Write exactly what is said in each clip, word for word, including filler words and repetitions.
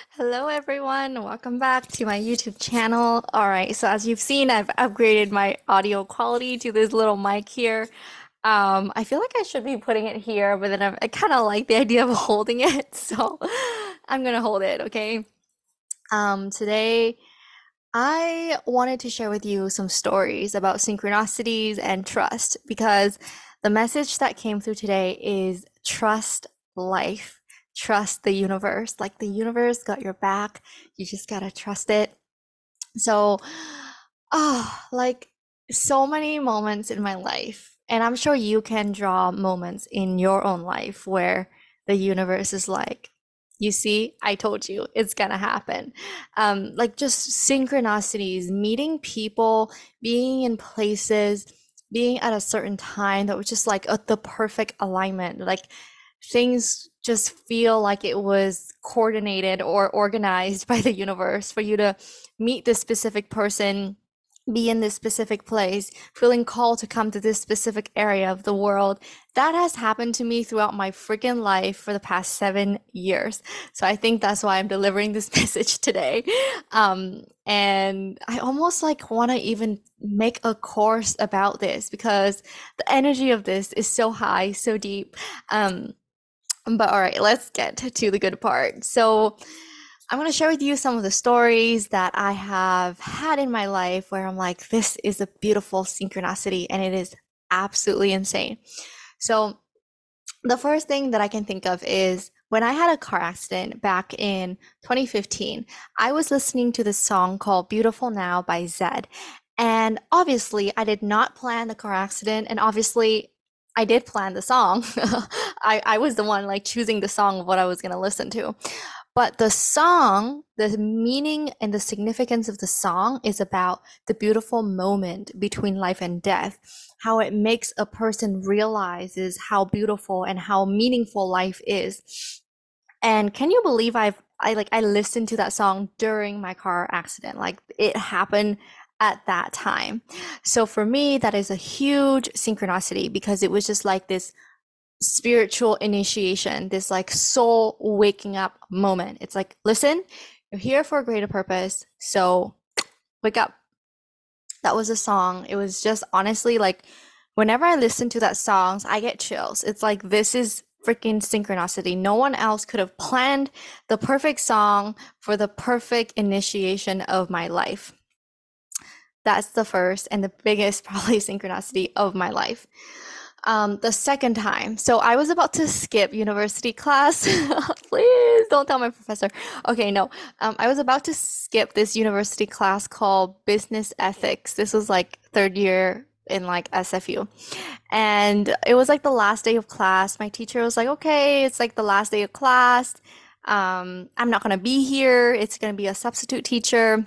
Hello, everyone. Welcome back to my YouTube channel. All right, so as you've seen, I've upgraded my audio quality to this little mic here. Um, I feel like I should be putting it here, but then I, I kind of like the idea of holding it, so I'm gonna hold it, okay? Um, today, I wanted to share with you some stories about synchronicities and trust because the message that came through today is trust life, trust the universe. Like the universe got your back. You just gotta trust it. So, ah, like so many moments in my life, and I'm sure you can draw moments in your own life where the universe is like, you see, I told you it's gonna happen. Um, like just synchronicities, meeting people, being in places, being at a certain time that was just like a, the perfect alignment. Like things just feel like it was coordinated or organized by the universe for you to meet this specific person, be in this specific place, feeling called to come to this specific area of the world. That has happened to me throughout my freaking life for the past seven years. So I think that's why I'm delivering this message today. Um, and I almost like want to even make a course about this because the energy of this is so high, so deep. Um, but all right, let's get to the good part. So, I'm going to share with you some of the stories that I have had in my life where I'm like, this is a beautiful synchronicity and it is absolutely insane. So, the first thing that I can think of is when I had a car accident back in twenty fifteen, I was listening to this song called Beautiful Now by Zedd. And obviously, I did not plan the car accident. And obviously, I did plan the song. I, I was the one like choosing the song of what I was going to listen to. But the song, the meaning and the significance of the song is about the beautiful moment between life and death, how it makes a person realizes how beautiful and how meaningful life is. And can you believe I've I like I listened to that song during my car accident. Like it happened at that time. So for me, that is a huge synchronicity because it was just like this spiritual initiation, this like soul waking up moment. It's like, listen, you're here for a greater purpose. So wake up. That was a song. It was just honestly like whenever I listen to that songs, I get chills. It's like this is freaking synchronicity. No one else could have planned the perfect song for the perfect initiation of my life. That's the first and the biggest probably synchronicity of my life. Um, the second time, so I was about to skip university class. Please don't tell my professor. Okay, no. Um, I was about to skip this university class called business ethics. This was like third year in like S F U. And it was like the last day of class. My teacher was like, okay, it's like the last day of class. Um, I'm not gonna be here. It's gonna be a substitute teacher.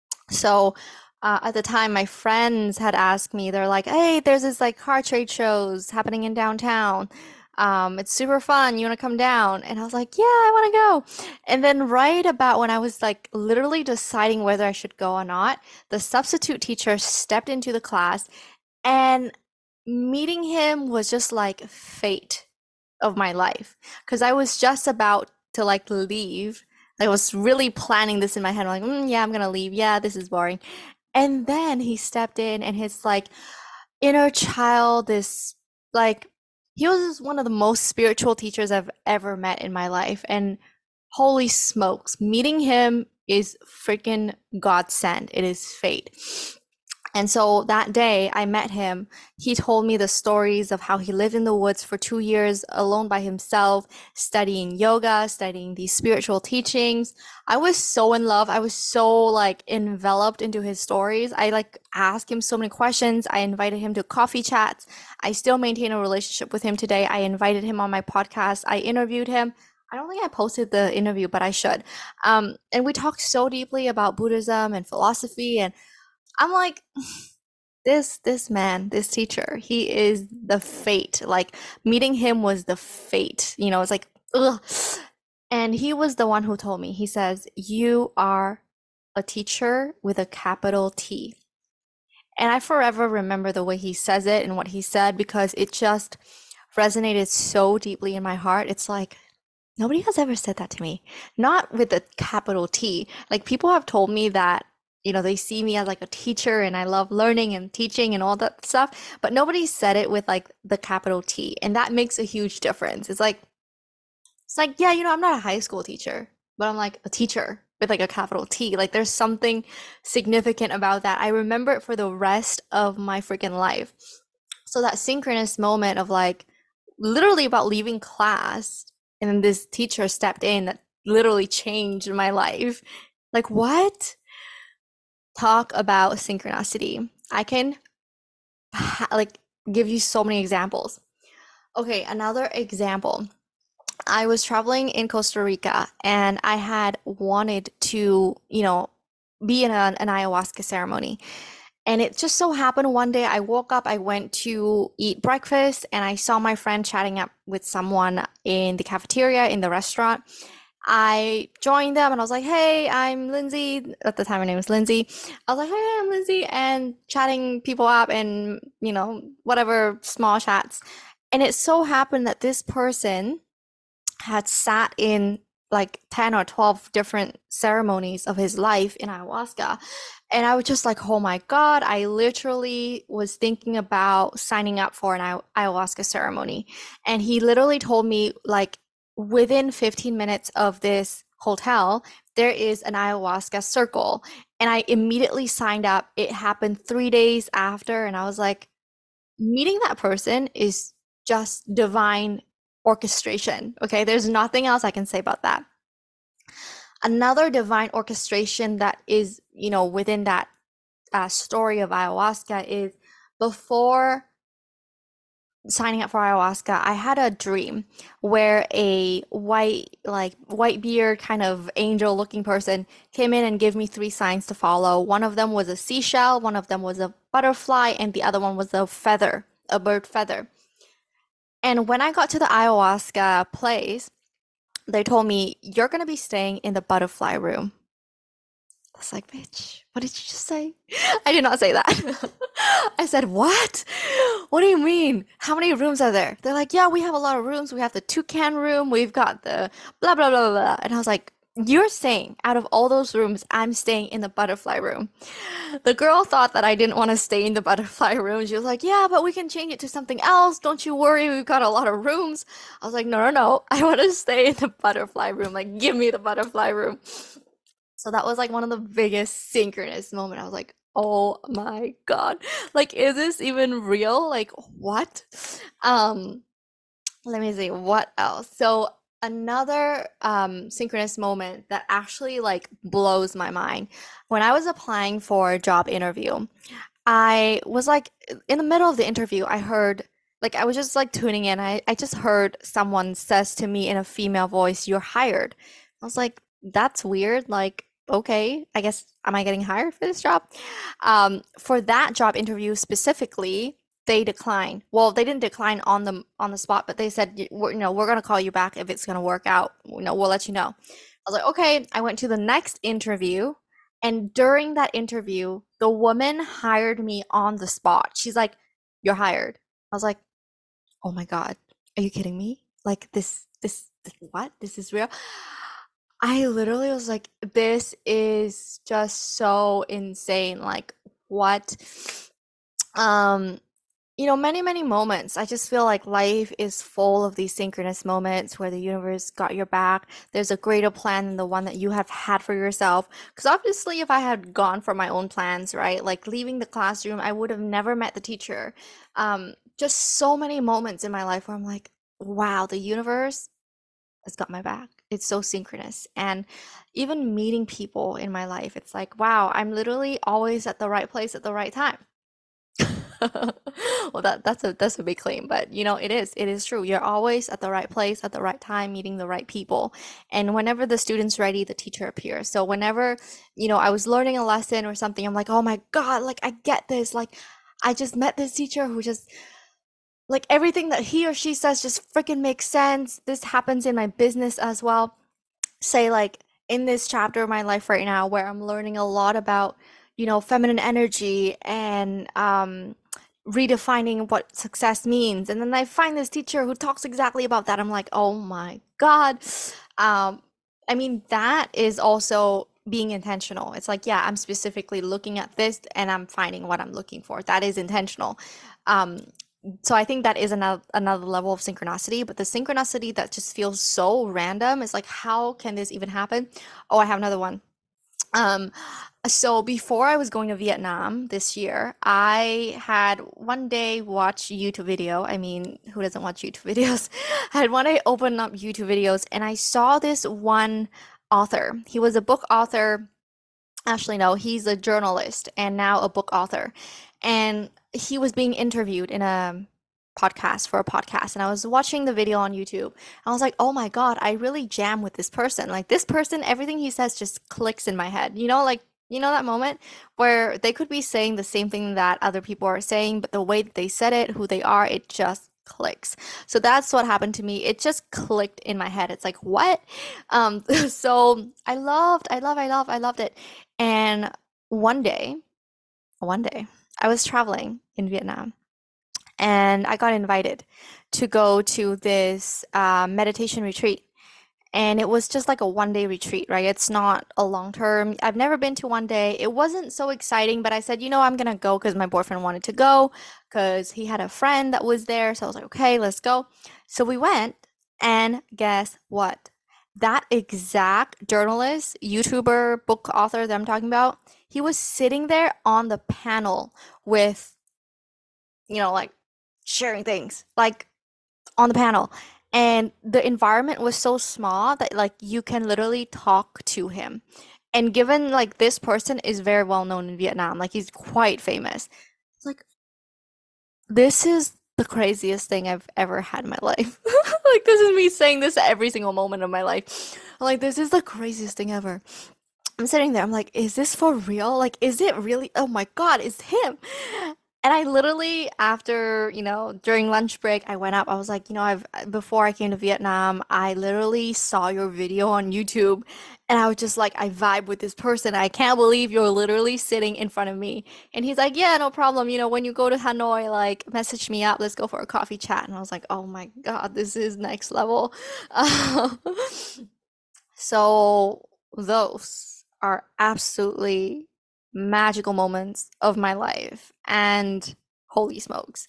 So uh, at the time, my friends had asked me, they're like, hey, there's this like car trade shows happening in downtown. Um, it's super fun. You want to come down? And I was like, yeah, I want to go. And then right about when I was like literally deciding whether I should go or not, the substitute teacher stepped into the class and meeting him was just like fate of my life because I was just about to like leave. I was really planning this in my head. I'm like, mm, yeah, I'm gonna leave. Yeah, this is boring. And then he stepped in and his like inner child, this like he was one of the most spiritual teachers I've ever met in my life. And holy smokes, meeting him is freaking godsend. It is fate. And so that day I met him. He told me the stories of how he lived in the woods for two years alone by himself, studying yoga, studying these spiritual teachings. I was so in love. I was so like enveloped into his stories. I like asked him so many questions. I invited him to coffee chats. I still maintain a relationship with him today. I invited him on my podcast. I interviewed him. I don't think I posted the interview, but I should. Um, and we talked so deeply about Buddhism and philosophy and I'm like, this this man, this teacher, he is the fate. Like meeting him was the fate. You know, it's like, ugh. And he was the one who told me, he says, you are a teacher with a capital T. And I forever remember the way he says it and what he said because it just resonated so deeply in my heart. It's like, Nobody has ever said that to me. Not with a capital T. Like people have told me that, you know, they see me as like a teacher and I love learning and teaching and all that stuff, but nobody said it with like the capital T. And that makes a huge difference. It's like, it's like, yeah, you know, I'm not a high school teacher, but I'm like a teacher with like a capital T. Like there's something significant about that. I remember it for the rest of my freaking life. So that synchronous moment of like literally about leaving class, and then this teacher stepped in that literally changed my life. Like, what? Talk about synchronicity. I can ha- like give you so many examples. Okay, another example. I was traveling in Costa Rica and I had wanted to, you know, be in a, an ayahuasca ceremony. And it just so happened one day I woke up, I went to eat breakfast, and I saw my friend chatting up with someone in the cafeteria in the restaurant. I joined them and I was like, hey, I'm Lindsay. At the time, her name was Lindsay. I was like, hey, I'm Lindsay, and chatting people up and, you know, whatever small chats. And it so happened that this person had sat in like ten or twelve different ceremonies of his life in ayahuasca. And I was just like, oh my God, I literally was thinking about signing up for an ayahuasca ceremony. And he literally told me, like, within fifteen minutes of this hotel, there is an ayahuasca circle. And I immediately signed up. It happened three days after. And I was like, meeting that person is just divine orchestration. Okay, there's nothing else I can say about that. Another divine orchestration that is, you know, within that uh, story of ayahuasca is before signing up for ayahuasca, I had a dream where a white, like white beard kind of angel looking person came in and gave me three signs to follow. One of them was a seashell, one of them was a butterfly, and the other one was a feather, a bird feather. And when I got to the ayahuasca place, they told me, you're going to be staying in the butterfly room. I was like, bitch, what did you just say? I did not say that. I said, what? What do you mean? How many rooms are there? They're like, yeah, we have a lot of rooms. We have the toucan room. We've got the blah, blah, blah, blah. And I was like, you're saying out of all those rooms, I'm staying in the butterfly room. The girl thought that I didn't want to stay in the butterfly room. She was like, yeah, but we can change it to something else. Don't you worry. We've got a lot of rooms. I was like, no, no, no. I want to stay in the butterfly room. Like, give me the butterfly room. So that was like one of the biggest synchronous moments. I was like, oh my God. Like, is this even real? Like, what? Um, let me see what else. So another um synchronous moment that actually like blows my mind. When I was applying for a job interview, I was like in the middle of the interview, I heard like I was just like tuning in. I, I just heard someone says to me in a female voice, you're hired. I was like, that's weird. Like, okay, I guess am I getting hired for this job? Um, for that job interview specifically, they declined. Well, they didn't decline on the on the spot, but they said, "Y- we're, you know, we're gonna call you back if it's gonna work out. You know, we'll let you know." I was like, okay. I went to the next interview, and during that interview, the woman hired me on the spot. She's like, "You're hired." I was like, "Oh my God, are you kidding me? Like this, this, this what? This is real?" I literally was like, "This is just so insane. Like, what?" Um, you know, many, many moments. I just feel like life is full of these synchronous moments where the universe got your back. There's a greater plan than the one that you have had for yourself. Because obviously, if I had gone for my own plans, right, like leaving the classroom, I would have never met the teacher. Um, just so many moments in my life where I'm like, wow, the universe has got my back. It's so synchronous. And even meeting people in my life, it's like, wow, I'm literally always at the right place at the right time. Well, that that's a that's a big claim, but you know, it is it is true. You're always at the right place at the right time, meeting the right people. And whenever the student's ready, the teacher appears. So whenever, you know, I was learning a lesson or something, I'm like, oh my God, like I get this. Like I just met this teacher who just like everything that he or she says just freaking makes sense. This happens in my business as well. Say like in this chapter of my life right now where I'm learning a lot about, you know, feminine energy and um redefining what success means. And then I find this teacher who talks exactly about that. I'm like, oh my God. Um, I mean, that is also being intentional. It's like, yeah, I'm specifically looking at this and I'm finding what I'm looking for. That is intentional. Um, so I think that is another another level of synchronicity, but the synchronicity that just feels so random is like, how can this even happen? Oh, I have another one. Um, so before I was going to Vietnam this year, I had one day watched YouTube video. I mean, who doesn't watch YouTube videos? I had one day open up YouTube videos and I saw this one author. He was a book author. Actually, no, he's a journalist and now a book author. And he was being interviewed in a podcast for a podcast. And I was watching the video on YouTube. I was like, oh my God, I really jam with this person. Like this person, everything he says just clicks in my head. You know, like, you know that moment where they could be saying the same thing that other people are saying, but the way that they said it, who they are, it just clicks. So that's what happened to me. It just clicked in my head. It's like, what? Um, so I loved, I love, I love, I loved it. And one day, one day, I was traveling in Vietnam and I got invited to go to this uh, meditation retreat. And it was just like a one day retreat, right? It's not a long term. I've never been to one day. It wasn't so exciting, but I said, you know, I'm gonna go because my boyfriend wanted to go because he had a friend that was there. So I was like, okay, let's go. So we went, and guess what? That exact journalist, YouTuber, book author that I'm talking about, he was sitting there on the panel with, you know, like sharing things, like on the panel. And the environment was so small that like you can literally talk to him. And given like this person is very well known in Vietnam, like he's quite famous. It's like this is the craziest thing I've ever had in my life. Like this is me saying this every single moment of my life. Like this is the craziest thing ever. I'm sitting there, I'm like, is this for real? Like, is it really? Oh my God, it's him. And I literally, after, you know, during lunch break, I went up. I was like, you know, I've, before I came to Vietnam, I literally saw your video on YouTube and I was just like, I vibe with this person. I can't believe you're literally sitting in front of me. And he's like, yeah, no problem. You know, when you go to Hanoi, like, message me up. Let's go for a coffee chat. And I was like, oh my God, this is next level. So those are absolutely magical moments of my life. And holy smokes.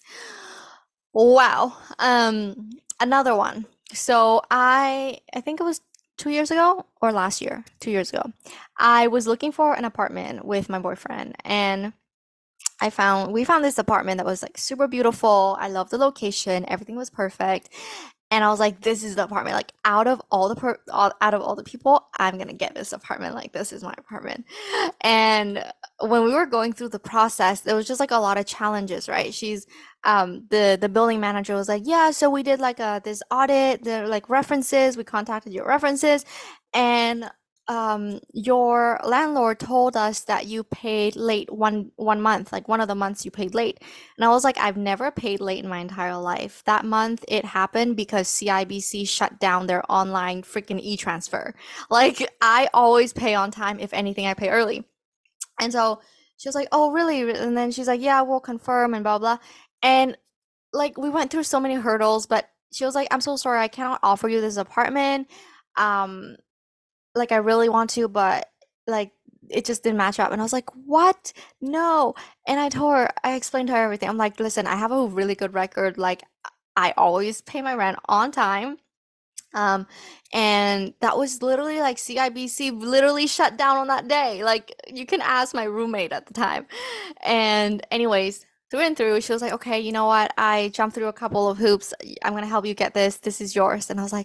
Wow. Um, another one. So I I think it was two years ago or last year, two years ago. I was looking for an apartment with my boyfriend and I found we found this apartment that was like super beautiful. I love the location. Everything was perfect. And I was like, this is the apartment. Like out of all the per all, out of all the people, I'm gonna get this apartment. Like this is my apartment. And when we were going through the process, there was just like a lot of challenges, right? She's um the the building manager was like, yeah, so we did like a this audit, the like references, we contacted your references, and um your landlord told us that you paid late one one month, like one of the months you paid late. And I was like, I've never paid late in my entire life. That month it happened because C I B C shut down their online freaking e-transfer. Like I always pay on time. If anything, I pay early. And so she was like, oh really? And then she's like, yeah, we'll confirm and blah blah. And like we went through so many hurdles, but she was like, I'm so sorry, I cannot offer you this apartment. Um like I really want to, but like it just didn't match up. And I was like, what? No. And I told her, I explained to her everything. I'm like, listen, I have a really good record. Like I always pay my rent on time. Um, and that was literally like C I B C literally shut down on that day. Like you can ask my roommate at the time. And anyways, through and through, she was like, okay, you know what? I jumped through a couple of hoops. I'm gonna help you get this. This is yours. And I was like,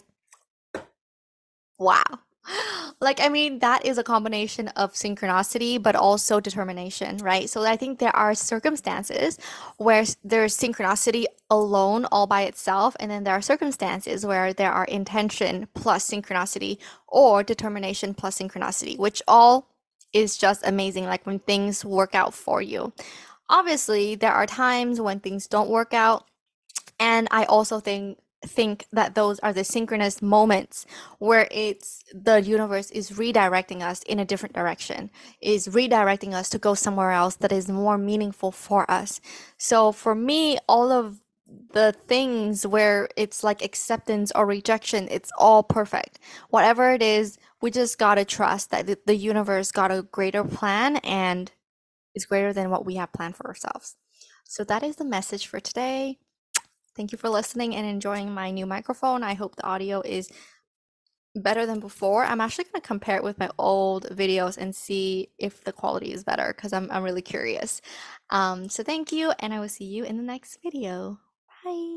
wow. Like, I mean, that is a combination of synchronicity, but also determination, right? So I think there are circumstances where s- there's synchronicity alone, all by itself, and then there are circumstances where there are intention plus synchronicity or determination plus synchronicity, which all is just amazing, like when things work out for you. Obviously, there are times when things don't work out, and I also think think that those are the synchronous moments where it's the universe is redirecting us in a different direction, is redirecting us to go somewhere else that is more meaningful for us. So for me, all of the things where it's like acceptance or rejection, it's all perfect. Whatever it is, we just gotta trust that the, the universe got a greater plan and is greater than what we have planned for ourselves. So that is the message for today. Thank you for listening and enjoying my new microphone. I hope the audio is better than before. I'm actually going to compare it with my old videos and see if the quality is better because I'm, I'm really curious. Um, so thank you, and I will see you in the next video. Bye.